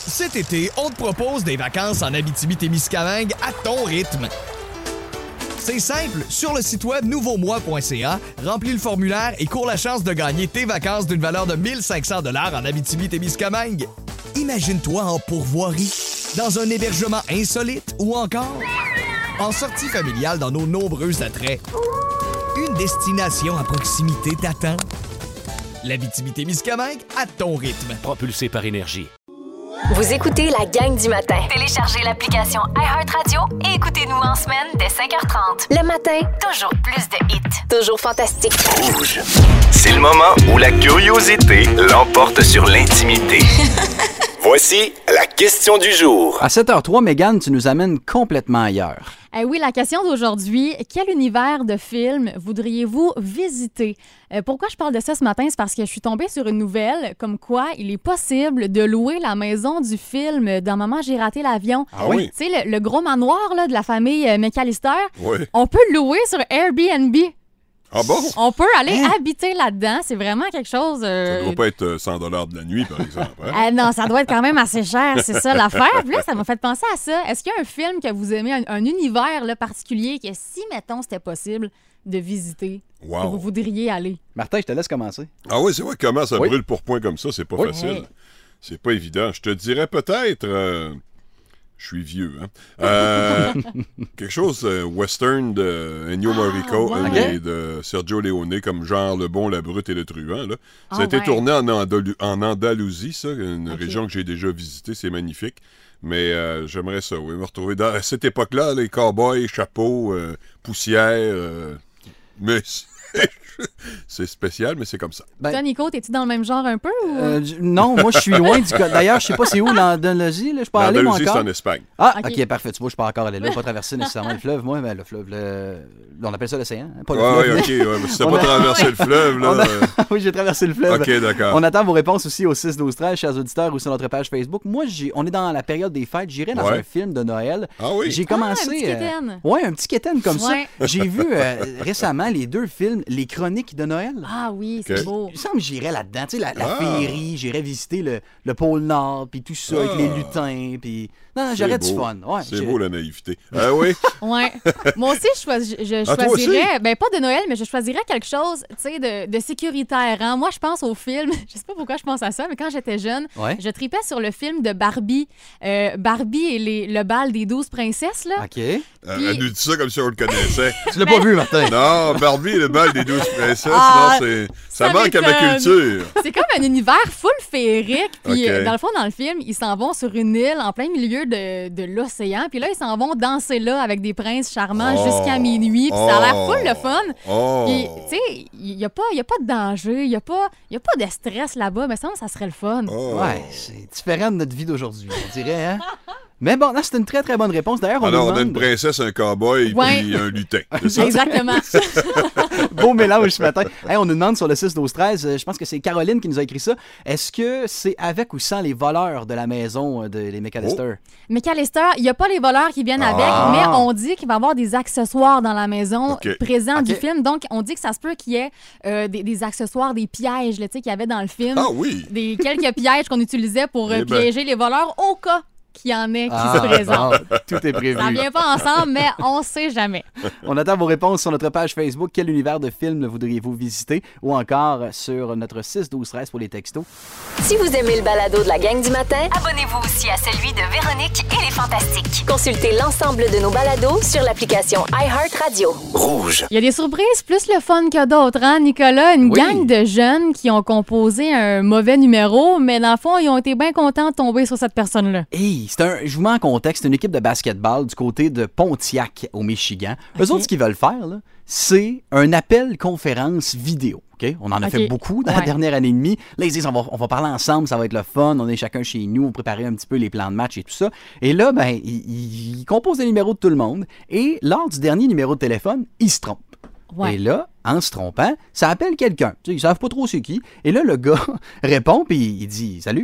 Cet été, on te propose des vacances en Abitibi-Témiscamingue à ton rythme. C'est simple, sur le site web nouveaumois.ca, remplis le formulaire et cours la chance de gagner tes vacances d'une valeur de 1 500 $ en Abitibi-Témiscamingue. Imagine-toi en pourvoirie, dans un hébergement insolite ou encore en sortie familiale dans nos nombreux attraits. Une destination à proximité t'attend. L'Abitibi-Témiscamingue à ton rythme. Propulsé par Énergie. Vous écoutez la gang du matin. Téléchargez l'application iHeartRadio et écoutez-nous en semaine dès 5h30. Le matin, toujours plus de hits. Toujours fantastique. Rouge. C'est le moment où la curiosité l'emporte sur l'intimité. Voici la question du jour. À 7h03, Mégane, tu nous amènes complètement ailleurs. Oui, la question d'aujourd'hui, quel univers de film voudriez-vous visiter? Pourquoi je parle de ça ce matin? C'est parce que je suis tombée sur une nouvelle comme quoi il est possible de louer la maison du film dans Maman, j'ai raté l'avion. Ah oui? Tu sais, le gros manoir là, de la famille McAllister, Oui. On peut le louer sur Airbnb. Ah bon? On peut aller habiter là-dedans. C'est vraiment quelque chose... Ça doit pas être 100 $ de la nuit, par exemple. Hein? Non, ça doit être quand même assez cher, c'est ça l'affaire. Puis là, ça m'a fait penser à ça. Est-ce qu'il y a un film que vous aimez, un univers là, particulier, que si, mettons, c'était possible de visiter, que vous voudriez aller? Martin, je te laisse commencer. Ah oui, c'est vrai, comment ça Oui. brûle pour point comme ça, c'est pas facile. Hey. C'est pas évident. Je te dirais peut-être... je suis vieux, hein? Quelque chose western de Ennio Morricone et de Sergio Leone, comme genre Le Bon, la Brute et le Truand. Là. Ça a été tourné en Andalousie, ça, une région que j'ai déjà visitée, c'est magnifique. Mais j'aimerais ça, oui, me retrouver à cette époque-là, les cow-boys, chapeaux, poussière, mais... C'est spécial, mais c'est comme ça. Toi, Nico, t'es-tu dans le même genre un peu? Ou... Non, moi, je suis loin du... D'ailleurs, je sais pas c'est où, l'Andalousie. Là, je peux aller, moi, encore. L'Andalousie, c'est en Espagne. Ah, OK, parfait. Tu vois, je peux encore aller là. Pas traverser nécessairement le fleuve. Moi, mais le fleuve, on appelle ça l'océan. Hein? Pas le fleuve. Oui, OK. Mais si t'as pas traversé le fleuve, là... Oui, j'ai traversé le fleuve. OK, d'accord. On attend vos réponses aussi au 6-12-13, chers auditeurs, ou sur notre page Facebook. Moi, on est dans la période des fêtes. J'irai dans un film de Noël. Ah oui? J'ai commencé... un petit quétaine. Oui, un petit quétaine comme ça. Ouais. J'ai vu récemment les 2 films, Les Chroniques de Noël. Ah oui, c'est beau. Il me semble que j'irais là-dedans. Tu sais, la féerie, j'irais visiter le pôle Nord, puis tout ça, avec les lutins, puis... Non, j'aurais du fun. Ouais, c'est beau, la naïveté. Ah oui? Ouais. Moi aussi, je choisirais... Ben, pas de Noël, mais je choisirais quelque chose, tu sais, de sécuritaire. Hein? Moi, je pense au film... Je sais pas pourquoi je pense à ça, mais quand j'étais jeune, je tripais sur le film de Barbie. Barbie et le bal des 12 princesses, là. OK. Elle nous dit ça comme si on le connaissait. Tu l'as pas vu, Martin? Non, Barbie et le bal des 12 princesses, ça manque à ma culture. C'est comme un univers full féerique. Puis, OK. dans le fond, dans le film, ils s'en vont sur une île en plein milieu de l'océan. Puis là, ils s'en vont danser là avec des princes charmants jusqu'à minuit. Puis ça a l'air full le fun. Puis, tu sais, il n'y a pas de danger. Il n'y a pas de stress là-bas. Mais ça serait le fun. Ouais, c'est différent de notre vie d'aujourd'hui, on dirait, hein? Mais bon, c'est une très, très bonne réponse. D'ailleurs, on Alors, nous on a une demande... princesse, un cow-boy puis un lutin. C'est ça? Exactement. Beau mélange ce matin. Hey, on nous demande sur le 6-12-13, je pense que c'est Caroline qui nous a écrit ça. Est-ce que c'est avec ou sans les voleurs de la maison des McAllister? McAllister, il n'y a pas les voleurs qui viennent avec, mais on dit qu'il va y avoir des accessoires dans la maison présents du film. Donc, on dit que ça se peut qu'il y ait des accessoires, des pièges là, qu'il y avait dans le film. Ah oui! Quelques pièges qu'on utilisait pour piéger les voleurs au cas qu'il y en ait qui se présentent. Tout est prévu. Ça vient pas ensemble, mais on sait jamais. On attend vos réponses sur notre page Facebook. Quel univers de film voudriez-vous visiter? Ou encore sur notre 6-12-13 pour les textos. Si vous aimez le balado de la gang du matin, Abonnez-vous aussi à celui de Véronique et les Fantastiques. consultez l'ensemble de nos balados sur l'application iHeartRadio. Rouge. Il y a des surprises plus le fun que d'autres, hein, Nicolas? Une gang de jeunes qui ont composé un mauvais numéro, mais dans le fond, ils ont été bien contents de tomber sur cette personne-là. Hey, je vous mets en contexte, c'est une équipe de basketball du côté de Pontiac, au Michigan. Eux autres, ce qu'ils veulent faire, là, c'est un appel conférence vidéo. Okay? On en a fait beaucoup dans la dernière année et demie. Là, ils disent, on va parler ensemble, ça va être le fun. On est chacun chez nous, on prépare un petit peu les plans de match et tout ça. Et là, ben, ils composent les numéros de tout le monde. Et lors du dernier numéro de téléphone, ils se trompent. Ouais. Et là, en se trompant, ça appelle quelqu'un. Tu sais, ils savent pas trop c'est qui. Et là, le gars répond, puis il dit « Salut, je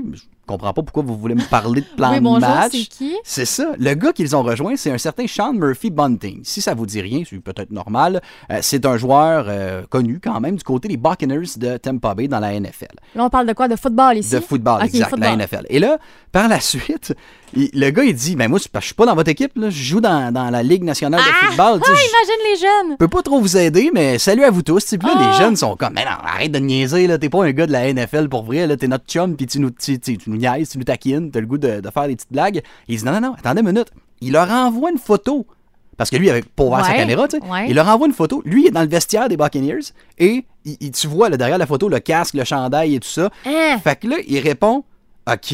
comprends pas pourquoi vous voulez me parler de plan de bonjour, match. c'est qui? C'est ça. Le gars qu'ils ont rejoint, c'est un certain Sean Murphy Bunting. Si ça vous dit rien, c'est peut-être normal. C'est un joueur connu quand même du côté des Buccaneers de Tampa Bay dans la NFL. Là, on parle de quoi? De football ici? De football, exact, football. La NFL. Et là, par la suite, le gars, il dit, moi, je suis pas dans votre équipe, là, je joue dans la Ligue nationale de football. Imagine les jeunes! Je peux pas trop vous aider, mais salut à vous tous. Puis là, les jeunes sont comme, mais non, arrête de niaiser, là, t'es pas un gars de la NFL pour vrai, là, t'es notre chum, puis tu nous niaises, tu nous taquines, t'as le goût de faire des petites blagues. Il dit, non, attendez une minute. Il leur envoie une photo. Parce que lui, il avait pas ouvert sa caméra, tu sais. Ouais. Il leur envoie une photo. Lui, il est dans le vestiaire des Buccaneers et tu vois là, derrière la photo le casque, le chandail et tout ça. Fait que là, il répond OK,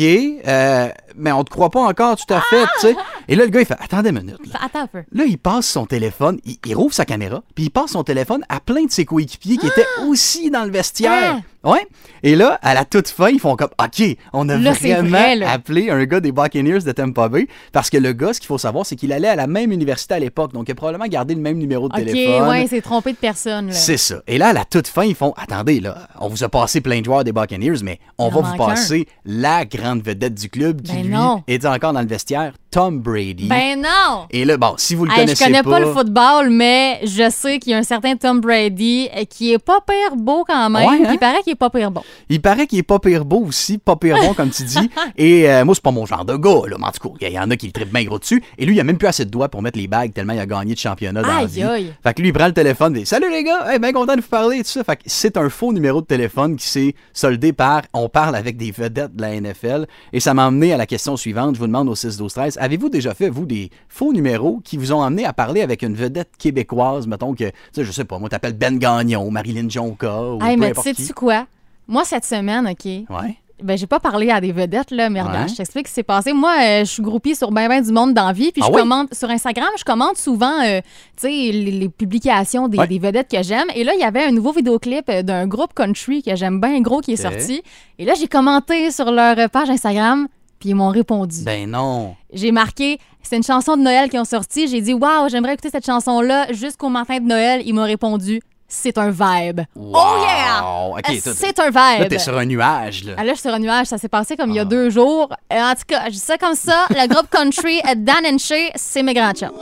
mais on te croit pas encore tout à fait, tu sais. Et là, le gars, il fait attendez une minute. Là, attends un peu. Là, il passe son téléphone, il rouvre sa caméra, puis il passe son téléphone à plein de ses coéquipiers qui étaient aussi dans le vestiaire. Ouais. Et là, à la toute fin, ils font comme OK, on a vraiment appelé un gars des Buccaneers de Tampa Bay parce que le gars, ce qu'il faut savoir, c'est qu'il allait à la même université à l'époque, donc il a probablement gardé le même numéro de téléphone. OK, ouais, il s'est trompé de personne. Là. C'est ça. Et là, à la toute fin, ils font attendez, là, on vous a passé plein de joueurs des Buccaneers, mais on va vous passer la grande vedette du club qui, lui, était encore dans le vestiaire, Tom Brady. Ben non! Et là, bon, si vous le connaissez pas... Je connais pas le football, mais je sais qu'il y a un certain Tom Brady qui est pas pire beau quand même. Ouais, hein? Il paraît qu'il est pas pire bon. Il paraît qu'il est pas pire beau aussi, pas pire bon, comme tu dis. Et moi, c'est pas mon genre de gars, là. Mais en tout cas, il y en a qui le trippent bien gros dessus. Et lui, il a même plus assez de doigts pour mettre les bagues tellement il a gagné de championnat dans la vie. Fait que lui, il prend le téléphone et dit « Salut les gars, bien content de vous parler. » et tout ça. Fait que c'est un faux numéro de téléphone qui s'est soldé par « On parle avec des vedettes de la NFL. » Et ça m'a amené à la question suivante. Je vous demande au 6-12-13, avez-vous déjà fait, vous, des faux numéros qui vous ont amené à parler avec une vedette québécoise, mettons que, tu sais, je sais pas, moi, t'appelles Ben Gagnon, Marilyn Jonca, ou peu mais importe qui. sais-tu quoi? Moi, cette semaine, OK? Ouais. Ben, j'ai pas parlé à des vedettes, là, mais regarde, je t'explique ce qui s'est passé. Moi, je suis groupie sur ben du monde dans la vie, puis je commente sur Instagram, je commente souvent, tu sais, les publications des vedettes que j'aime. Et là, il y avait un nouveau vidéoclip d'un groupe country que j'aime bien gros qui est sorti. Et là, j'ai commenté sur leur page Instagram, puis ils m'ont répondu. Ben non! J'ai marqué, c'est une chanson de Noël qui ont sorti. J'ai dit, waouh, j'aimerais écouter cette chanson-là jusqu'au matin de Noël. Ils m'ont répondu, c'est un vibe. Wow. Oh yeah! Okay, c'est un vibe. Là, t'es sur un nuage. Là, je suis sur un nuage. Ça s'est passé comme il y a 2 jours. En tout cas, je dis ça comme ça. Le groupe country Dan and Shay, c'est mes grands chums.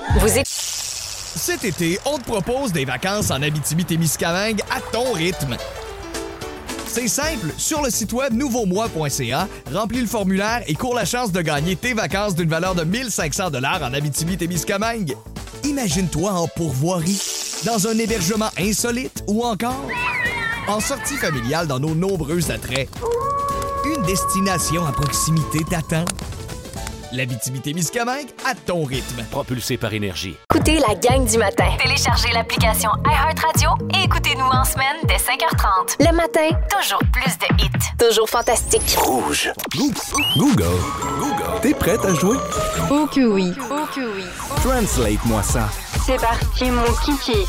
Cet été, on te propose des vacances en Abitibi-Témiscamingue à ton rythme. C'est simple, sur le site web nouveaumois.ca, remplis le formulaire et cours la chance de gagner tes vacances d'une valeur de 1 500 $ en Abitibi-Témiscamingue. Imagine-toi en pourvoirie, dans un hébergement insolite ou encore en sortie familiale dans nos nombreux attraits. Une destination à proximité t'attend. L'Abitibi-Témiscamingue à ton rythme. Propulsé par Énergie. Écoutez la gang du matin. Téléchargez l'application iHeartRadio et écoutez-nous en semaine dès 5h30. Le matin, toujours plus de hits. Toujours fantastique. Rouge. Google. T'es prête à jouer? Oh que oui. Translate-moi ça. C'est parti, mon kiki.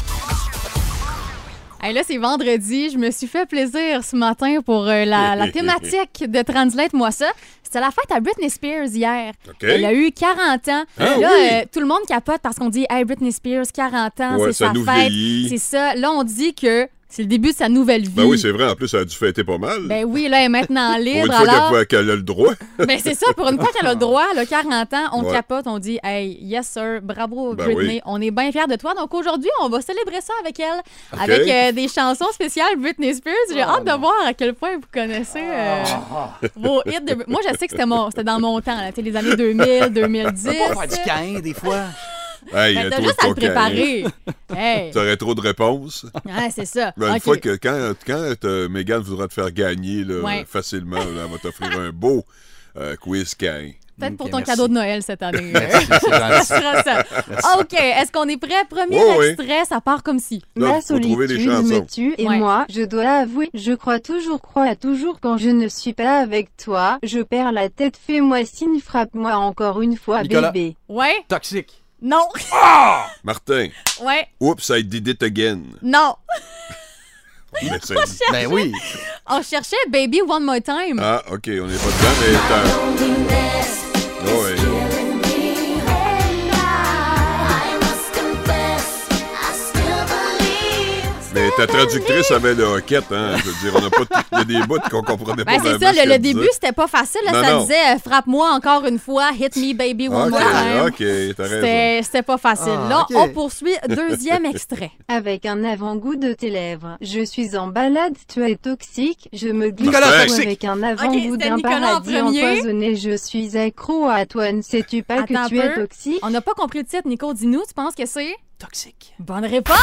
Hey, là, c'est vendredi. Je me suis fait plaisir ce matin pour la thématique de Translate-moi ça. C'était la fête à Britney Spears hier. Okay. Elle a eu 40 ans. Là, tout le monde capote parce qu'on dit « Hey, Britney Spears, 40 ans, c'est sa fête. » C'est ça. Là, on dit que c'est le début de sa nouvelle vie. Ben oui, c'est vrai. En plus, elle a dû fêter pas mal. Ben oui, là, elle est maintenant libre. Pour une fois qu'elle a le droit. Ben c'est ça. Pour une fois qu'elle a le droit, elle a 40 ans, on capote, on dit « Hey, yes sir, bravo Britney. Oui. On est bien fiers de toi. » Donc aujourd'hui, on va célébrer ça avec elle. Okay. Avec des chansons spéciales Britney Spears. J'ai hâte de voir à quel point vous connaissez vos hits. Moi, je sais que c'était dans mon temps, là, les années 2000, 2010. On va faire du Caïn des fois. Hey, t'as juste à le préparer. Hey. T'aurais trop de réponses. Ouais, c'est ça. Ben, une fois que quand Mégane voudra te faire gagner là, facilement, là, elle va t'offrir un beau quiz Caïn. Peut-être pour ton cadeau de Noël cette année. Ça sera ça. OK, est-ce qu'on est prêt? Premier extrait, ça part comme ci. La solitude me tue et moi, je dois l'avouer, je crois toujours quand je ne suis pas avec toi. Je perds la tête, fais-moi signe, frappe-moi encore une fois, Nicolas. Bébé. Ouais? Toxique. Non. Martin. Ouais. Oops, I did it again. Non. Ben oui. On cherchait Baby One More Time. Ah, OK, on n'est pas dedans, mais... Oh, oui. Mais ta traductrice avait le hoquette, hein. Je veux dire, on n'a pas il y a des bouts qu'on comprenait pas. C'est ça, le début, c'était pas facile. Là, ça disait frappe-moi encore une fois, hit me baby one more time. OK, t'as raison. C'était pas facile. Là, on poursuit. Deuxième extrait. Avec un avant-goût de tes lèvres. Je suis en balade, tu es toxique. Je me glisse avec un avant-goût d'un paradis empoisonné. Je suis accro à toi. Ne sais-tu pas que tu es toxique? On n'a pas compris le titre, Nico. Dis-nous, tu penses que c'est? Toxique. Bonne réponse!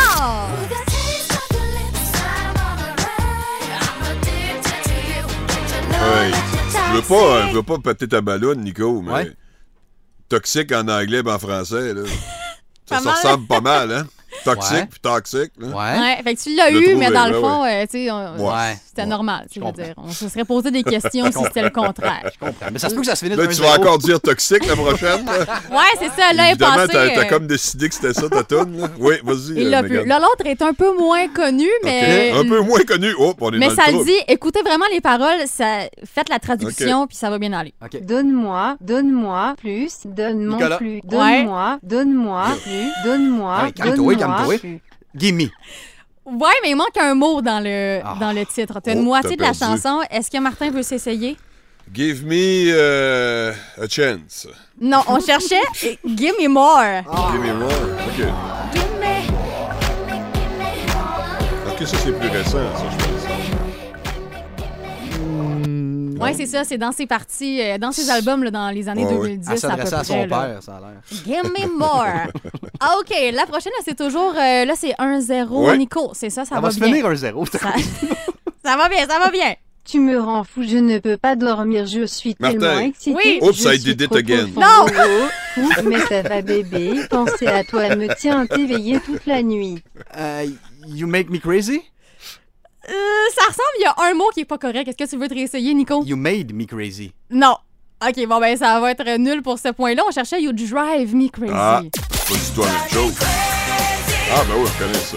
Je veux pas péter ta ballonne, Nico, mais toxique en anglais et en français, là. Ça ressemble pas mal, hein? Toxique puis toxique. Là. Ouais, fait que tu l'as eu, mais dans le fond, tu sais, c'était normal. Je veux dire, on se serait posé des questions si c'était le contraire. Je comprends. Mais ça se peut que ça se finisse là, tu vas encore dire toxique la prochaine. Ouais, c'est ça. Là, évidemment, t'as comme décidé que c'était ça ta toune. Là. Oui, vas-y. Il l'a plus. Là, l'autre est un peu moins connu, mais. Okay. Un peu moins connu. Oh, on est mais dans ça le le dit, écoutez vraiment les paroles, faites la traduction, puis ça va bien aller. Okay. Donne-moi plus, donne-moi plus, donne-moi plus, donne-moi plus. Gimme. Ouais, mais il manque un mot dans le titre. T'as une moitié de la chanson. Est-ce que Martin veut s'essayer? Give me a chance. Non, on cherchait Give me more. Give me more, OK. OK, ça, c'est plus récent, ça, je pense. Oui, c'est ça. C'est dans ses parties, dans ses albums là, dans les années 2010. Elle s'adressait à son père, ça a l'air. Give me more. OK, la prochaine, c'est toujours... là, c'est 1-0, Nico. C'est ça va bien. Ça va se finir 1-0. Ça va bien, ça va bien. Tu me rends fou, je ne peux pas dormir, je suis tellement excitée. Oui. Oops, I did it again. Non! Mais ça va, bébé. Penser à toi me tient éveillée toute la nuit. You make me crazy? Ça ressemble, il y a un mot qui est pas correct. Est-ce que tu veux te réessayer, Nico? You made me crazy. Non. OK, bon, ben ça va être nul pour ce point-là. On cherchait You drive me crazy. Ah, pas du tout la même chose. Ah, ben oui, on connaît ça.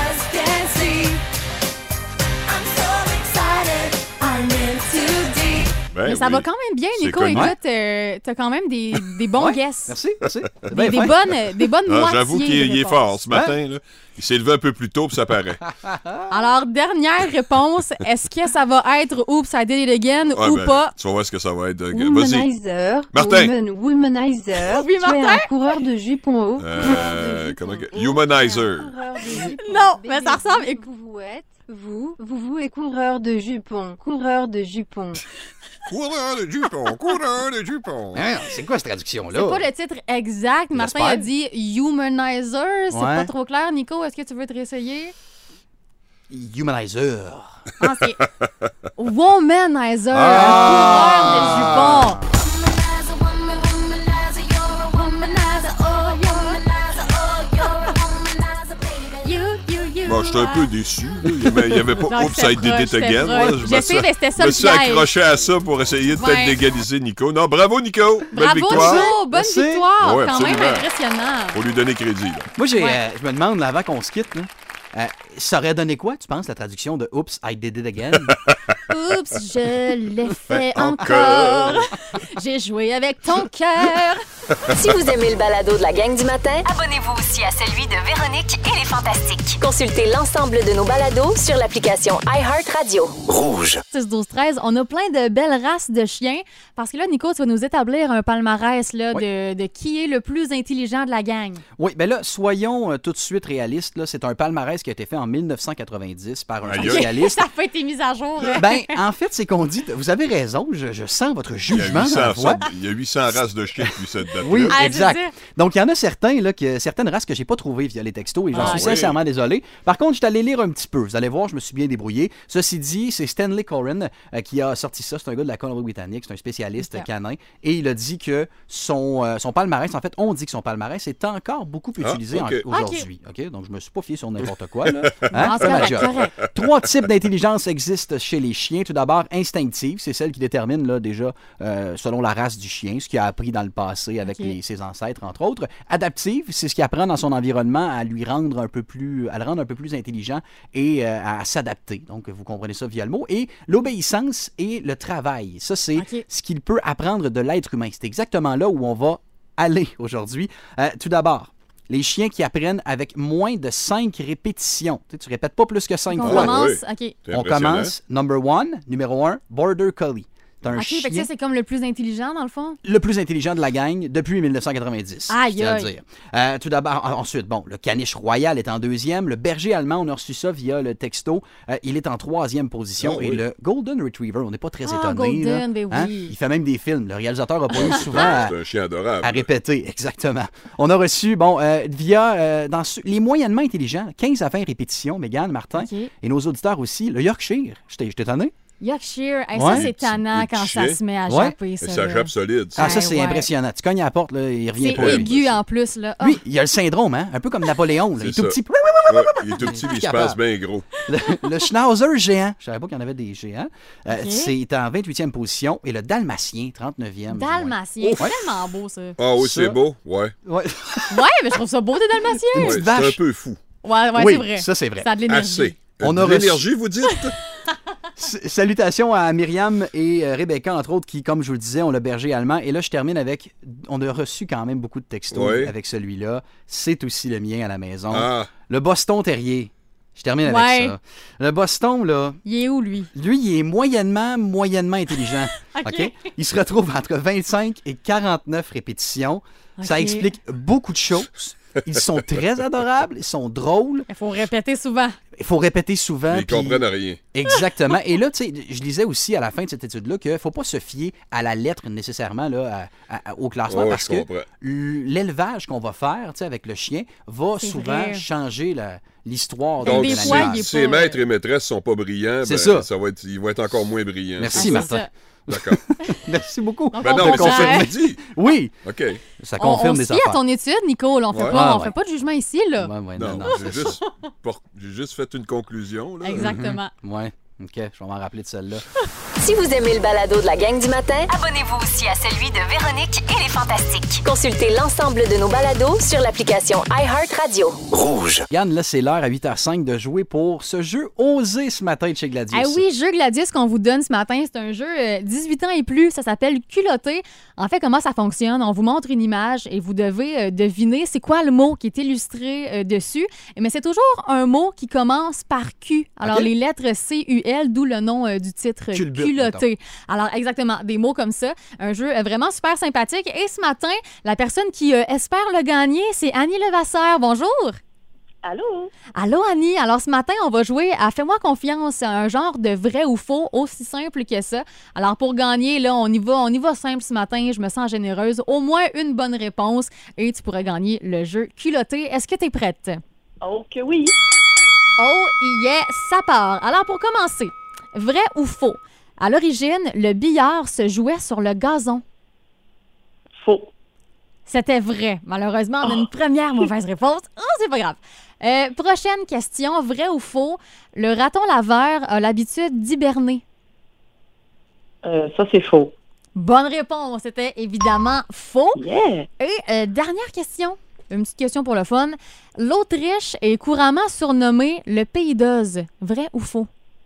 Mais ça va quand même bien, Nico. Écoute, t'as quand même des bons guesses. Merci. Des bonnes moitiés. J'avoue qu'il est fort ce matin. Là. Il s'est levé un peu plus tôt, puis ça paraît. Alors, dernière réponse. Est-ce que ça va être Oops, I did it again ou pas? Tu vas voir ce que ça va être. Womanizer. Martin. Womanizer. Oui, Martin. Tu es un coureur de jupons haut. Humanizer. Non, mais ça ressemble... Vous êtes coureur de jupons. Coureur de jupons. Coureur de jupons. C'est quoi cette traduction-là? C'est pas le titre exact. Martin a dit Humanizer. C'est pas trop clair. Nico, est-ce que tu veux te réessayer? Humanizer. Ah, c'est Womanizer. Coureur de jupons. Bon, j'étais un peu déçu. Il n'y avait pas Oops, I did it again. Je me suis accroché à ça pour essayer de peut-être d'égaliser Nico. Non, bravo, Nico. Bravo, belle victoire. Nico. Bonne victoire. Ouais, quand même impressionnant. Faut lui donner crédit. Là. Moi, je me demande, là, avant qu'on se quitte, ça aurait donné quoi, tu penses, la traduction de Oops, I did it again? Oups, je l'ai fait encore. J'ai joué avec ton cœur. Si vous aimez le balado de la gang du matin, abonnez-vous aussi à celui de Véronique et les Fantastiques. Consultez l'ensemble de nos balados sur l'application iHeartRadio. Rouge. 6-12-13, on a plein de belles races de chiens. Parce que là, Nico, tu vas nous établir un palmarès là, de qui est le plus intelligent de la gang. Oui, bien là, soyons tout de suite réalistes. Là, c'est un palmarès qui a été fait en 1990 par un spécialiste. Ça n'a pas été mis à jour. Ben, en fait, c'est qu'on dit... Vous avez raison, je sens votre jugement dans la voix. Il y a 800 races de chiens depuis cette date. Oui, exact. Donc, il y en a certaines races que j'ai pas trouvées via les textos et j'en suis sincèrement désolé. Par contre, je suis allé lire un petit peu. Vous allez voir, je me suis bien débrouillé. Ceci dit, c'est Stanley Coren qui a sorti ça. C'est un gars de la Colombie-Britannique, c'est un spécialiste canin. Et il a dit que son palmarès, en fait, on dit que son palmarès est encore beaucoup utilisé aujourd'hui. Okay? Donc, je me suis pas fié sur n'importe quoi. Là. Hein? Correct. 3 types d'intelligence existent chez les chiens. Tout d'abord, instinctive, c'est celle qui détermine là, déjà selon la race du chien, ce qu'il a appris dans le passé avec ses ancêtres, entre autres. Adaptive, c'est ce qu'il apprend dans son environnement à le rendre un peu plus intelligent et à s'adapter. Donc, vous comprenez ça via le mot. Et l'obéissance et le travail, ça, c'est ce qu'il peut apprendre de l'être humain. C'est exactement là où on va aller aujourd'hui. Tout d'abord, les chiens qui apprennent avec moins de 5 répétitions. Tu répètes pas plus que 5 fois. On commence, OK. On commence, numéro 1, Border Collie. OK, fait que ça, c'est comme le plus intelligent, dans le fond? Le plus intelligent de la gang depuis 1990. Aïe, je tiens à le dire. Tout d'abord, ensuite, le caniche royal est en 2e. Le berger allemand, on a reçu ça via le texto. Il est en 3e position. Et le Golden Retriever, on n'est pas très étonné. Golden, ben oui. Il fait même des films. Le réalisateur a pas eu souvent c'est un chien adorable. À répéter. Exactement. On a reçu, via dans les moyennement intelligents, 15 à 20 répétitions, Mégane, Martin, et nos auditeurs aussi. Le Yorkshire, je t'ai étonné? Yorkshire, ça c'est tannant quand ça se met à japper. Ça jappe solide. Ça c'est impressionnant. Tu cognes à la porte, là, il revient pas. C'est aigu en plus. Là. Lui, il a le syndrome, hein? Un peu comme Napoléon. Là. Il est tout petit. Il est tout petit, il se passe bien gros. Le Schnauzer géant, je savais pas qu'il y en avait des géants, c'est en 28e position. Et le Dalmatien, 39e. Dalmatien, c'est tellement beau ça. Ah oui, c'est beau, ouais. Ouais, mais je trouve ça beau des Dalmatiens. C'est un peu fou. Ouais, oui, c'est vrai. Ça, c'est vrai. Ça a de l'énergie. Assez. On a l'énergie, vous dites? Salutations à Myriam et Rebecca, entre autres, qui, comme je vous le disais, ont le berger allemand. Et là, je termine avec... On a reçu quand même beaucoup de textos avec celui-là. C'est aussi le mien à la maison. Le Boston Terrier. Je termine avec ça. Le Boston, là... Il est où, lui? Lui, il est moyennement intelligent. OK? Il se retrouve entre 25 et 49 répétitions. Ça explique beaucoup de choses. Ils sont très adorables, ils sont drôles. Il faut répéter souvent. Ils comprennent rien. Exactement. Et là, tu sais, je lisais aussi à la fin de cette étude-là qu'il ne faut pas se fier à la lettre nécessairement là, au classement parce que l'élevage qu'on va faire avec le chien va souvent changer l'histoire de l'animal. Si les maîtres et maîtresses sont pas brillants, il va être encore moins brillant. Merci, Martin. D'accord. Merci beaucoup. Ben non, mais ça dit. Oui. OK. Ça confirme des affaires. On se fie à ton étude, Nicole. On fait pas de jugement ici, là. Non, j'ai juste fait une conclusion. Là. Exactement. Ouais. OK, je vais m'en rappeler de celle-là. Si vous aimez le balado de la gang du matin, abonnez-vous aussi à celui de Véronique et les Fantastiques. Consultez l'ensemble de nos balados sur l'application iHeartRadio. Rouge. Yann, là, c'est l'heure à 8h05 de jouer pour ce jeu osé ce matin de chez Gladius. Ah oui, jeu Gladius qu'on vous donne ce matin, c'est un jeu 18 ans et plus, ça s'appelle Culotté. En fait, comment ça fonctionne? On vous montre une image et vous devez deviner c'est quoi le mot qui est illustré dessus. Mais c'est toujours un mot qui commence par Q. Alors, les lettres C-U-L, d'où le nom du titre, Culotté. Alors, exactement, des mots comme ça. Un jeu vraiment super sympathique. Et ce matin, la personne qui espère le gagner, c'est Annie Levasseur. Bonjour! Allô? Allô, Annie. Alors, ce matin, on va jouer à Fais-moi confiance, un genre de vrai ou faux, aussi simple que ça. Alors, pour gagner, là, on y va simple ce matin. Je me sens généreuse. Au moins une bonne réponse et tu pourrais gagner le jeu Culotté. Est-ce que tu es prête? Oh que oui! Oh, yeah, ça part. Alors, pour commencer, vrai ou faux? À l'origine, le billard se jouait sur le gazon. Faux. C'était vrai. Malheureusement, on a une première mauvaise réponse. Oh, c'est pas grave. Prochaine question, vrai ou faux? Le raton laveur a l'habitude d'hiberner. Ça, c'est faux. Bonne réponse. C'était évidemment faux. Yeah. Et dernière question. Une petite question pour le fun. L'Autriche est couramment surnommée le pays d'Oz. Vrai ou faux?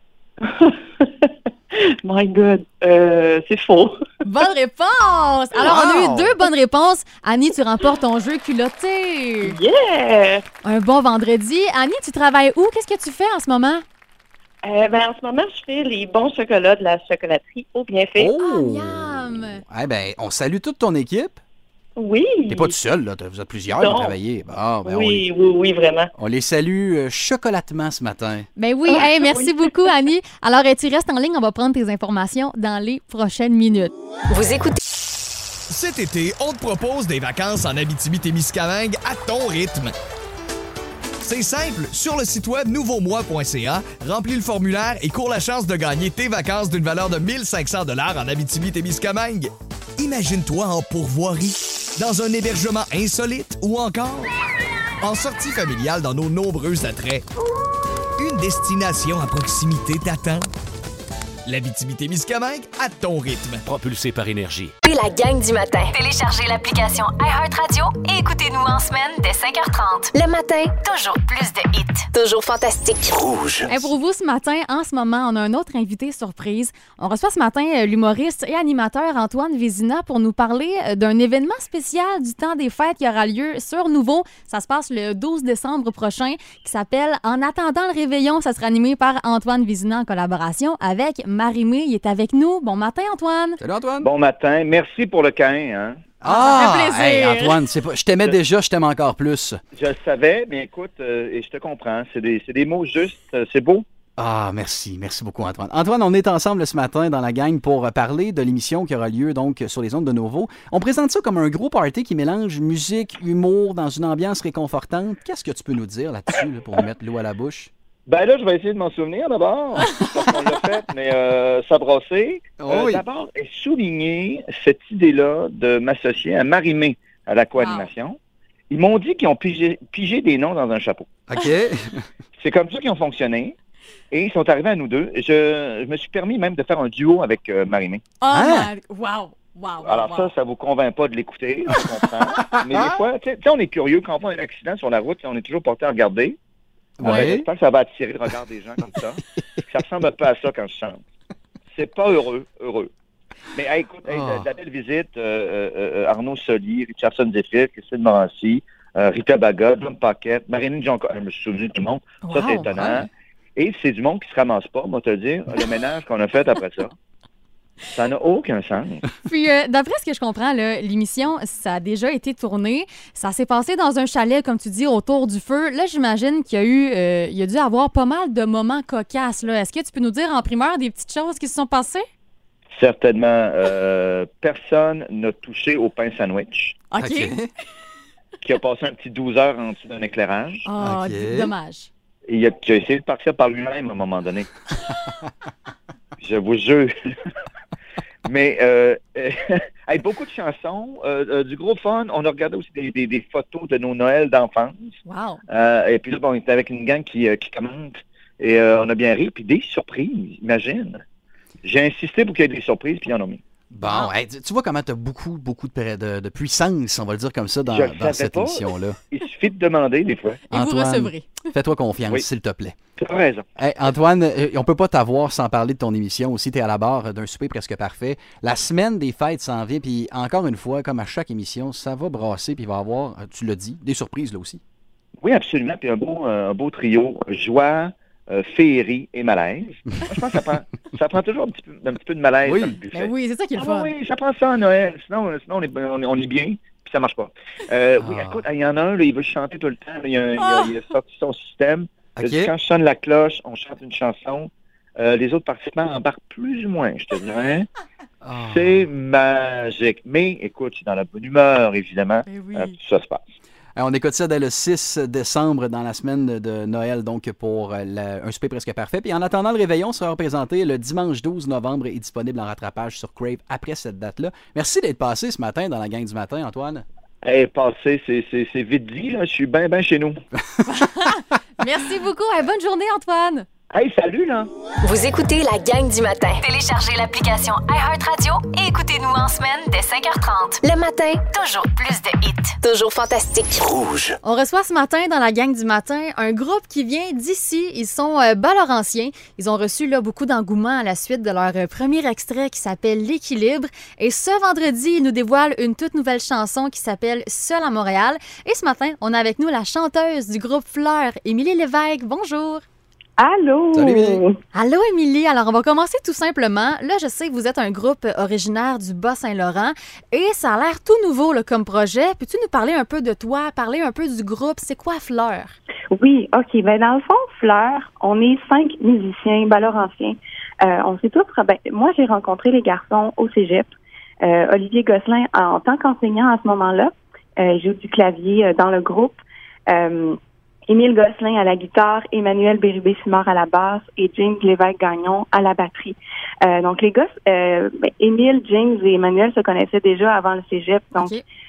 My God. C'est faux. Bonne réponse! Alors, on a eu 2 bonnes réponses. Annie, tu remportes ton jeu Culotté. Yeah! Un bon vendredi. Annie, tu travailles où? Qu'est-ce que tu fais en ce moment? En ce moment, je fais les bons chocolats de la chocolaterie au bienfait. Oh, miam! On salue toute ton équipe. Oui. T'es pas tout seul, là. Vous êtes plusieurs à travailler. Oui, vraiment. On les salue chocolatement ce matin. Ben oui, merci beaucoup, Annie. Alors, tu restes en ligne, on va prendre tes informations dans les prochaines minutes. Vous écoutez. Cet été, on te propose des vacances en Abitibi-Témiscamingue à ton rythme. C'est simple, sur le site web nouveaumois.ca, remplis le formulaire et cours la chance de gagner tes vacances d'une valeur de 1 500 $ en Abitibi-Témiscamingue. Imagine-toi en pourvoirie, dans un hébergement insolite ou encore en sortie familiale dans nos nombreux attraits. Une destination à proximité t'attend. L'Abitibi-Témiscamingue à ton rythme. Propulsé par Énergie. Et la gang du matin. Téléchargez l'application iHeartRadio et écoutez-nous en semaine dès 5h30. Le matin, toujours plus de hits. Toujours fantastique. Rouge. Et pour vous, ce matin, en ce moment, on a un autre invité surprise. On reçoit ce matin l'humoriste et animateur Antoine Vézina pour nous parler d'un événement spécial du temps des fêtes qui aura lieu sur Nouveau. Ça se passe le 12 décembre prochain, qui s'appelle En attendant le réveillon. Ça sera animé par Antoine Vézina en collaboration avec Marie-Mé. Il est avec nous. Bon matin, Antoine. Salut, Antoine. Bon matin. Merci pour le câlin. Hein? Ça fait plaisir. Hey, Antoine, je t'aimais déjà, je t'aime encore plus. Je le savais, mais écoute, et je te comprends. C'est des mots justes. C'est beau. Ah, merci. Merci beaucoup, Antoine. Antoine, on est ensemble ce matin dans la gang pour parler de l'émission qui aura lieu donc sur les ondes de Nouveau. On présente ça comme un gros party qui mélange musique, humour dans une ambiance réconfortante. Qu'est-ce que tu peux nous dire là-dessus là, pour nous mettre l'eau à la bouche? Ben là, je vais essayer de m'en souvenir d'abord, parce qu'on l'a fait, mais ça brassait. Oui. D'abord, souligner cette idée-là de m'associer à Marie-Mé à la co-animation. Wow. Ils m'ont dit qu'ils ont pigé des noms dans un chapeau. OK. C'est comme ça qu'ils ont fonctionné. Et ils sont arrivés à nous deux. Je me suis permis même de faire un duo avec Marie-Mé. Oh, hein? Wow! Wow, alors ça vous convainc pas de l'écouter, je comprends. Mais des fois, tu sais, on est curieux. Quand on a un accident sur la route, on est toujours porté à regarder. J'espère que ça va attirer le regard des gens comme ça. Ça ressemble un peu à ça quand je chante. C'est pas heureux. Mais hey, écoute, de la belle visite, Arnaud Soli, Richardson Zephyr, Christine Morancy, Rita Baga, John Paquette, Marine Jonca, je me suis souvenu de tout le monde. Ça, c'est étonnant. Ouais. Et c'est du monde qui se ramasse pas, moi te le dire, le ménage qu'on a fait après ça. Ça n'a aucun sens. Puis, d'après ce que je comprends, là, l'émission, ça a déjà été tourné. Ça s'est passé dans un chalet, comme tu dis, autour du feu. Là, j'imagine qu'il y a dû avoir pas mal de moments cocasses. Là. Est-ce que tu peux nous dire en primeur des petites choses qui se sont passées? Certainement. Personne n'a touché au pain sandwich. OK. Qui a passé un petit 12 heures en dessous d'un éclairage. Oh, dommage. Et il a essayé de partir par lui-même à un moment donné. Je vous jure. Mais avec beaucoup de chansons, du gros fun. On a regardé aussi des photos de nos Noëls d'enfance. Wow. Et puis là, on était avec une gang qui commente. Et on a bien ri. Puis des surprises, imagine. J'ai insisté pour qu'il y ait des surprises, puis il y en a mis. Bon, hey, tu vois comment tu as beaucoup de puissance, on va le dire comme ça, dans cette émission-là. Il suffit de demander des fois. Et vous recevrez. Fais-toi confiance, s'il te plaît. Tu as raison. Hey, Antoine, on peut pas t'avoir sans parler de ton émission aussi. Tu es à la barre d'un souper presque parfait. La semaine des fêtes s'en vient, puis encore une fois, comme à chaque émission, ça va brasser, puis il va y avoir, tu l'as dit, des surprises là aussi. Oui, absolument. Puis un beau trio. Joie, féerie et malaise. Moi, je pense que ça prend toujours un petit peu de malaise dans le buffet. Ben oui, c'est ça qui est le fun. Oui, ça prend ça à Noël. Sinon on est bien, puis ça marche pas. Oui, écoute, il y en a un, là, il veut chanter tout le temps. Là, il a sorti son système. Okay. Quand je sonne la cloche, on chante une chanson. Les autres participants embarquent plus ou moins, je te dirais. C'est magique. Mais écoute, je suis dans la bonne humeur, évidemment. Oui. Tout ça se passe. On écoute ça dès le 6 décembre dans la semaine de Noël, donc pour un souper presque parfait. Puis en attendant le réveillon, sera représenté le dimanche 12 novembre et disponible en rattrapage sur Crave après cette date-là. Merci d'être passé ce matin dans la gang du matin, Antoine. Passé, c'est vite dit, là. Je suis bien chez nous. Merci beaucoup. Bonne journée, Antoine. Hey, salut, là! Vous écoutez la gang du matin. Téléchargez l'application iHeartRadio et écoutez-nous en semaine dès 5h30. Le matin, toujours plus de hits. Toujours fantastique. Rouge. On reçoit ce matin dans la gang du matin un groupe qui vient d'ici. Ils sont Bas-Laurentiens. Ils ont reçu là, beaucoup d'engouement à la suite de leur premier extrait qui s'appelle L'équilibre. Et ce vendredi, ils nous dévoilent une toute nouvelle chanson qui s'appelle Seul à Montréal. Et ce matin, on a avec nous la chanteuse du groupe Fleur, Émilie Lévesque. Bonjour! Allô! Salut, Émilie! Allô, Émilie! Alors, on va commencer tout simplement. Là, je sais que vous êtes un groupe originaire du Bas-Saint-Laurent et ça a l'air tout nouveau là, comme projet. Peux-tu nous parler un peu de toi, parler un peu du groupe? C'est quoi Fleur? Oui, OK. Ben dans le fond, Fleur, on est 5 musiciens bas-laurentiens. On s'est tous... moi, j'ai rencontré les garçons au cégep. Olivier Gosselin, en tant qu'enseignant à ce moment-là, joue du clavier dans le groupe. Émile Gosselin à la guitare, Emmanuel Bérubé-Simard à la basse et James Lévesque-Gagnon à la batterie. Donc les gars, Émile, James et Emmanuel se connaissaient déjà avant le cégep. Donc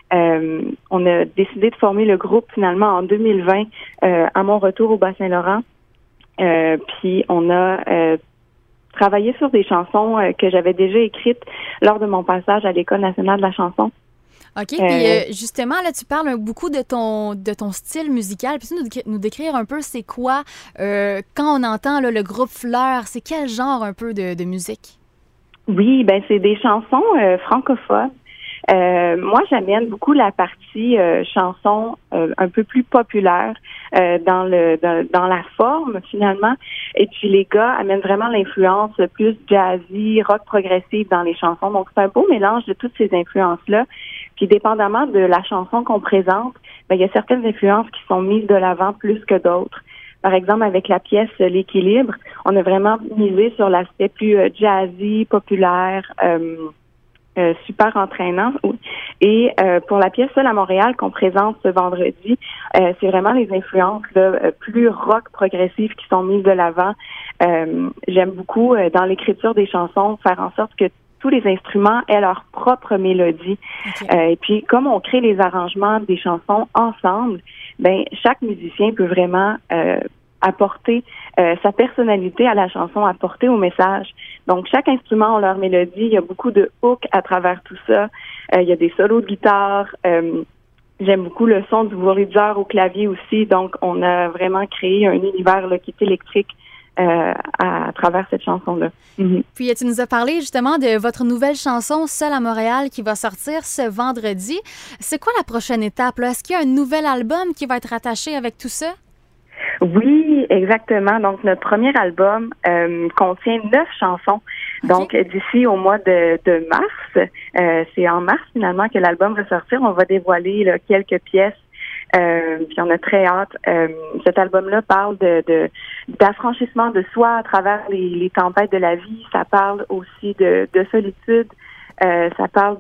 on a décidé de former le groupe finalement en 2020 à mon retour au Bas-Saint-Laurent. Puis on a travaillé sur des chansons que j'avais déjà écrites lors de mon passage à l'École nationale de la chanson. OK, puis justement, là, tu parles beaucoup de ton style musical. Peux-tu nous décrire un peu c'est quoi, quand on entend là, le groupe Fleurs, c'est quel genre un peu de musique? Oui, ben c'est des chansons francophones. Moi, j'amène beaucoup la partie chanson un peu plus populaire dans la forme finalement. Et puis les gars amènent vraiment l'influence plus jazzy, rock progressive dans les chansons. Donc c'est un beau mélange de toutes ces influences-là. Puis dépendamment de la chanson qu'on présente, ben il y a certaines influences qui sont mises de l'avant plus que d'autres. Par exemple, avec la pièce L'équilibre, on a vraiment misé sur l'aspect plus jazzy, populaire, super entraînant. Et pour la pièce Seul à Montréal qu'on présente ce vendredi, c'est vraiment les influences là, plus rock progressives qui sont mises de l'avant. J'aime beaucoup dans l'écriture des chansons faire en sorte que tous les instruments aient leur propre mélodie. Okay. Et puis, comme on crée les arrangements des chansons ensemble, ben chaque musicien peut vraiment apporter sa personnalité à la chanson, apporter au message. Donc, chaque instrument a leur mélodie. Il y a beaucoup de hooks à travers tout ça. Il y a des solos de guitare. J'aime beaucoup le son du Voyager au clavier aussi. Donc, on a vraiment créé un univers là, qui est électrique à travers cette chanson-là. Mm-hmm. Puis, tu nous as parlé justement de votre nouvelle chanson « Seul à Montréal » qui va sortir ce vendredi. C'est quoi la prochaine étape, là? Est-ce qu'il y a un nouvel album qui va être attaché avec tout ça? Oui, exactement. Donc, notre premier album contient 9 chansons. Donc, d'ici au mois de mars, c'est en mars finalement que l'album va sortir. On va dévoiler là, quelques pièces. Puis on a très hâte. Cet album-là parle d'affranchissement de soi à travers les tempêtes de la vie. Ça parle aussi de solitude. Ça parle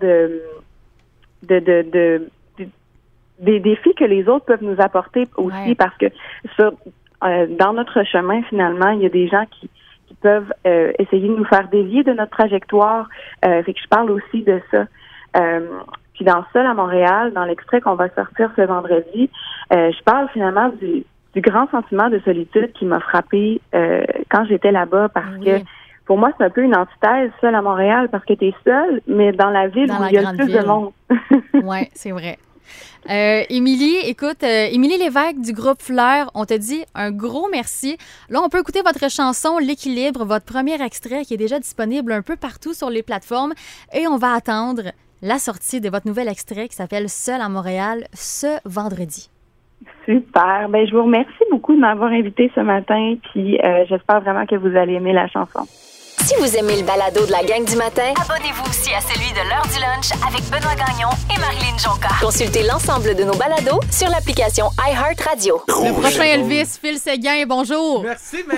des défis que les autres peuvent nous apporter aussi, parce que dans notre chemin, finalement, il y a des gens qui peuvent essayer de nous faire dévier de notre trajectoire. Fait que je parle aussi de ça. Puis dans Seul à Montréal, dans l'extrait qu'on va sortir ce vendredi, je parle finalement du grand sentiment de solitude qui m'a frappée quand j'étais là-bas, parce que pour moi, c'est un peu une antithèse, Seul à Montréal, parce que tu es seul, mais dans la ville où il y a le plus de monde. Oui, c'est vrai. Émilie, écoute, Émilie Lévesque du groupe Fleurs, on te dit un gros merci. Là, on peut écouter votre chanson L'équilibre, votre premier extrait qui est déjà disponible un peu partout sur les plateformes, et on va attendre la sortie de votre nouvel extrait qui s'appelle Seul à Montréal ce vendredi. Super. Ben, je vous remercie beaucoup de m'avoir invité ce matin, puis j'espère vraiment que vous allez aimer la chanson. Si vous aimez le balado de la gang du matin, abonnez-vous aussi à celui de l'heure du lunch avec Benoît Gagnon et Marilyn Jonca. Consultez l'ensemble de nos balados sur l'application iHeartRadio. Le prochain Elvis, Phil Séguin, bonjour. Merci, mec.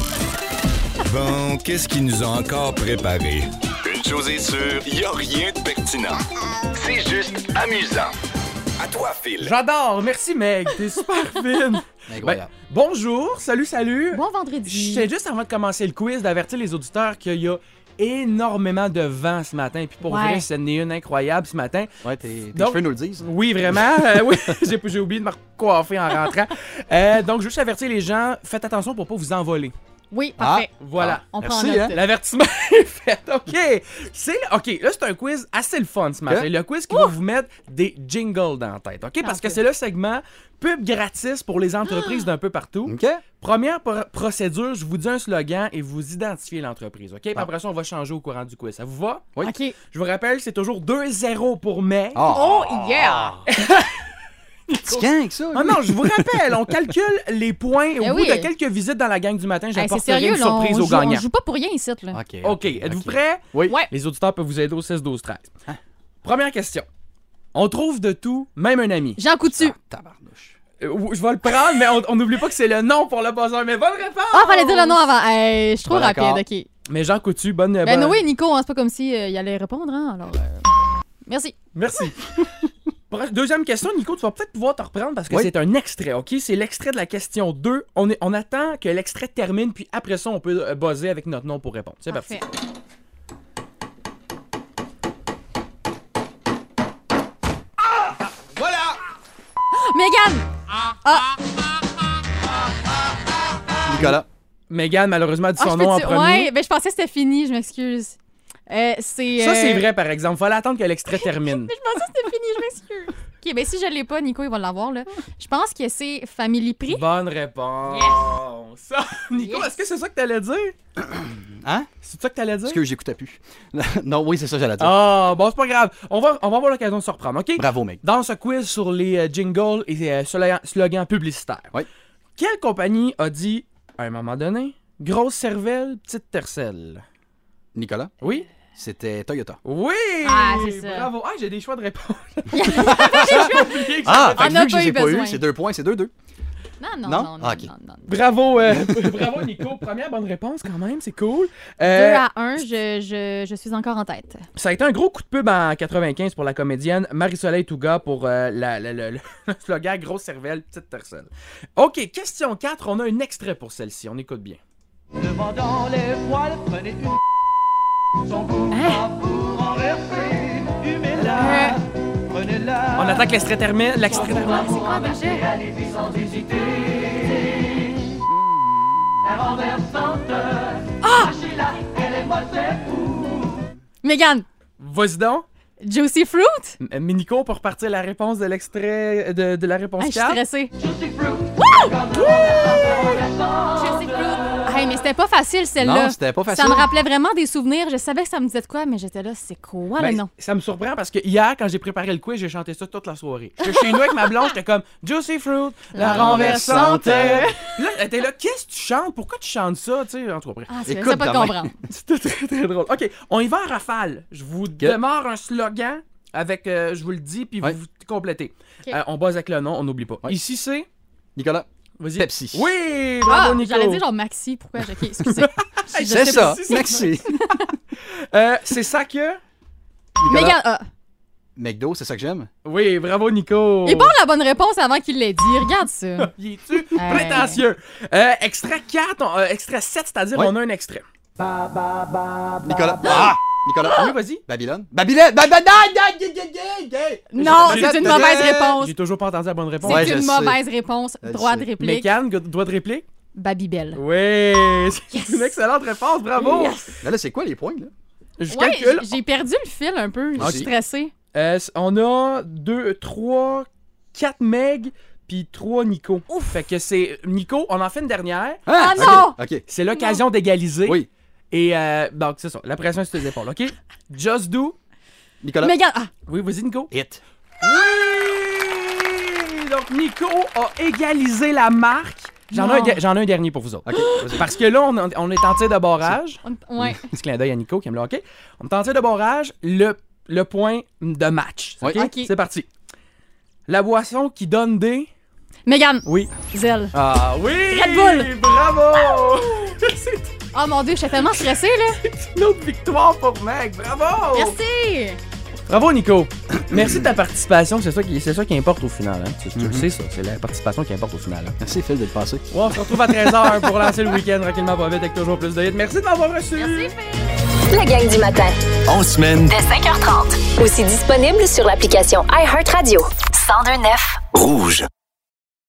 Bon, qu'est-ce qu'il nous a encore préparé? Une chose est sûre, il n'y a rien de pertinent. C'est juste amusant. À toi, Phil. J'adore. Merci, Meg. T'es super fine. Incroyable. Bonjour. Salut. Bon vendredi. J'étais juste avant de commencer le quiz d'avertir les auditeurs qu'il y a énormément de vent ce matin. Puis pour vrai, c'en est une incroyable ce matin. Ouais, tes cheveux nous le disent. Oui, vraiment. Oui, j'ai oublié de me coiffer en rentrant. Donc, juste avertir les gens, faites attention pour pas vous envoler. Oui, parfait. Voilà. On Merci, prend note. L'avertissement est fait. OK. Là, c'est un quiz assez le fun ce matin. Le quiz qui va vous mettre des jingles dans la tête. OK? Parce que c'est le segment pub gratis pour les entreprises d'un peu partout. OK. Première procédure, je vous dis un slogan et vous identifiez l'entreprise. OK? Puis après ça, on va changer au courant du quiz. Ça vous va? Oui. OK. Je vous rappelle, c'est toujours 2-0 pour Meg. Oh, yeah! Tu gagnes ça? Ah non, je vous rappelle, on calcule les points au bout de quelques visites dans la gang du matin. J'apporterai une surprise aux gagnants. On joue pas pour rien ici, là. OK. Êtes-vous prêts? Oui. Ouais. Les auditeurs peuvent vous aider au 16-12-13. Première question. On trouve de tout, même un ami. Jean Coutu. Tabarnouche. Je vais le prendre, mais on n'oublie pas que c'est le nom pour le buzzer. Mais bonne réponse! Ah, fallait dire le nom avant. Je suis trop rapide, OK. Mais Jean Coutu, bonne... oui, Nico, c'est pas comme si il allait répondre, hein? Alors, merci. Deuxième question, Nico, tu vas peut-être pouvoir te reprendre parce que c'est un extrait, OK? C'est l'extrait de la question 2. On attend que l'extrait termine, puis après ça, on peut buzzer avec notre nom pour répondre. C'est parti. Voilà! Mégane! Nicolas. Mégane, malheureusement, a dit son nom en premier. Ouais, ben je pensais que c'était fini, je m'excuse. C'est vrai, par exemple. Fallait attendre que l'extrait termine. Je pensais que c'était fini, je m'excuse. OK, ben si je l'ai pas, Nico, il va l'avoir, là. Je pense que c'est Family Prix. Bonne réponse. Yes. Nico, est-ce que c'est ça que t'allais dire? Hein? C'est ça que t'allais dire? Parce que j'écoutais plus. Non, oui, c'est ça que j'allais dire. Ah, bon, c'est pas grave. On va avoir l'occasion de se reprendre, OK? Bravo, mec. Dans ce quiz sur les jingles et slogans publicitaires, quelle compagnie a dit, à un moment donné, grosse cervelle, petite tercelle? Nicolas? Oui? C'était Toyota. Oui! Ah, c'est ça. Bravo. Ah, j'ai des choix de réponse. Vu que je les ai pas eu, c'est 2 points, c'est 2-2. Non. Bravo, bravo Nico. Première bonne réponse quand même, c'est cool. 2-1, je suis encore en tête. Ça a été un gros coup de pub en 95 pour la comédienne Marie-Soleil Touga pour le slogan Grosse cervelle, petite tercelle. OK, question 4, on a un extrait pour celle-ci, on écoute bien. Devant dans les voiles, prenez une son goût pour renverser, humez-la, prenez-la. On attend que l'extrait termine. C'est quoi déjà? Allez-y sans hésiter. La renversante, lâchez-la, elle est molle, c'est fou. Mégane. Vas-y donc. Juicy Fruit? Mais Nico, pour repartir la réponse de l'extrait de la réponse 4. Je suis stressée. Juicy Fruit. Juicy Fruit. Hey, mais c'était pas facile, celle-là. Non, c'était pas facile. Ça me rappelait vraiment des souvenirs. Je savais que ça me disait de quoi, mais j'étais là, c'est quoi le nom? Ça me surprend parce que hier, quand j'ai préparé le quiz, j'ai chanté ça toute la soirée. J'étais chez nous avec ma blonde, j'étais comme Juicy Fruit, la renversante. Puis là, elle était là, qu'est-ce que tu chantes? Pourquoi tu chantes ça? Tu sais, en tout cas, après. Ah, c'est ça, pas de comprendre. C'était très, très drôle. OK, on y va en rafale. Je vous démarre un slogan avec, je vous le dis, puis vous complétez. On base avec le nom, on n'oublie pas. Ici, c'est Nicolas. Vas-y. Pepsi. Oui, bravo Nico. J'allais dire genre Maxi. Pourquoi? OK, excusez. C'est ça, Maxi. C'est ça que... Mégane. McDo, c'est ça que j'aime? Oui, bravo Nico. Il part la bonne réponse avant qu'il l'ait dit. Regarde ça. Il est-tu prétentieux? Extrait 4, extrait 7, c'est-à-dire on a un extrait. Nicolas. Nicolas. Oui, vas-y. Babylone. Non, c'est une mauvaise réponse. J'ai toujours pas entendu la bonne réponse. C'est une mauvaise réponse. Droit de réplique. Mégane, droit de réplique? Babybel. Oui, c'est une excellente réponse, bravo. Là, c'est quoi les points, là? Je calcule. J'ai perdu le fil un peu. Je suis stressée. On a 2, 3, 4 Meg puis 3 Nico. Ouf. Fait que c'est Nico, on en fait une dernière. Ah non! OK. C'est l'occasion d'égaliser. Oui. Et donc, c'est ça. La pression sur tes épaules, OK? Just do. Nicolas. Mégane. Oui, vas-y, Nico. Hit. Oui! Donc, Nico a égalisé la marque. J'en ai un dernier pour vous autres. OK. Parce que là, on est en tir de barrage. Ouais. Petit clin d'œil à Nico qui aime le hockey. On est en tir de barrage. Le point de match. Oui. OK. C'est parti. La boisson qui donne des... Mégane. Oui. Zelle. Ah oui! Red Bull. Bravo! Oh mon Dieu, j'étais tellement stressée, là. C'est une autre victoire pour Meg. Bravo! Merci! Bravo, Nico. Merci de ta participation. C'est ça qui importe au final. Hein? Tu le sais, ça. C'est la participation qui importe au final. Hein? Merci, Phil, de le passer. Ouais, on se retrouve à 13h pour lancer le week-end tranquillement pas vite avec toujours plus de hits. Merci de m'avoir reçu. Merci, Phil. La gang du matin. En semaine. Dès 5h30. Aussi disponible sur l'application iHeartRadio. 102.9 Rouge.